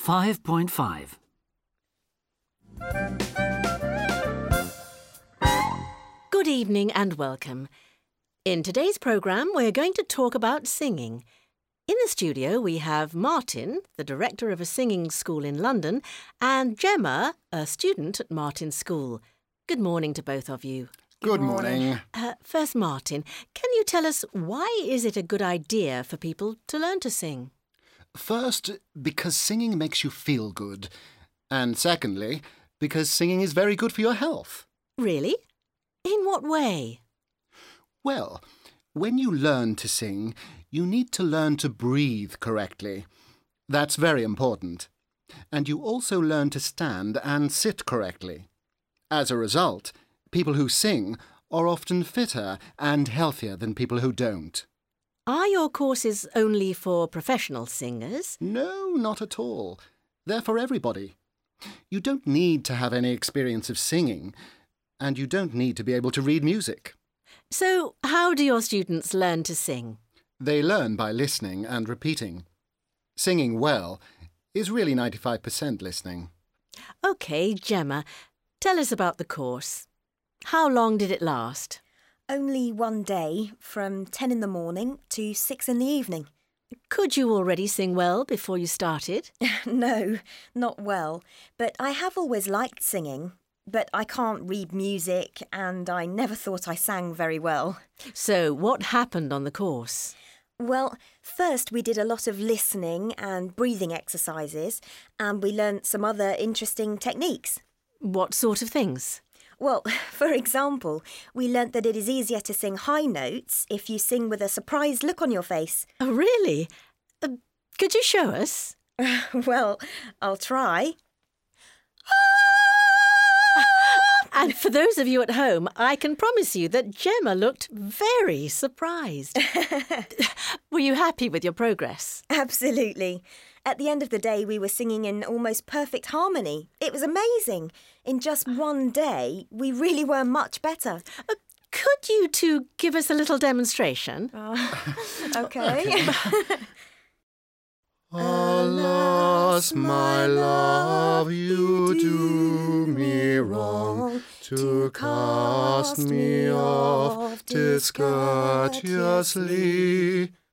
5.5. Good evening and welcome. In today's programme, we're going to talk about singing. In the studio, we have Martin, the director of a singing school in London, and Gemma, a student at Martin's school. Good morning to both of you. Good morning. First, Martin, can you tell us why is it a good idea for people to learn to sing? First, because singing makes you feel good. And secondly, because singing is very good for your health. Really? In what way? Well, when you learn to sing, you need to learn to breathe correctly. That's very important. And you also learn to stand and sit correctly. As a result, people who sing are often fitter and healthier than people who don't. Are your courses only for professional singers? No, not at all. They're for everybody. You don't need to have any experience of singing, and you don't need to be able to read music. So, how do your students learn to sing? They learn by listening and repeating. Singing well is really 95% listening. OK, Gemma, tell us about the course. How long did it last? Only one day, from 10 in the morning to 6 in the evening. Could you already sing well before you started? No, not well. But I have always liked singing. But I can't read music and I never thought I sang very well. So, what happened on the course? Well, first we did a lot of listening and breathing exercises and we learnt some other interesting techniques. What sort of things? Well, for example, we learnt that it is easier to sing high notes if you sing with a surprised look on your face. Oh, really? Could you show us? Well, I'll try. And for those of you at home, I can promise you that Gemma looked very surprised. Were you happy with your progress? Absolutely. At the end of the day, we were singing in almost perfect harmony. It was amazing. In just one day, we really were much better. Could you two give us a little demonstration? OK. Alas, my love, you do me wrong to cast me off discourteously.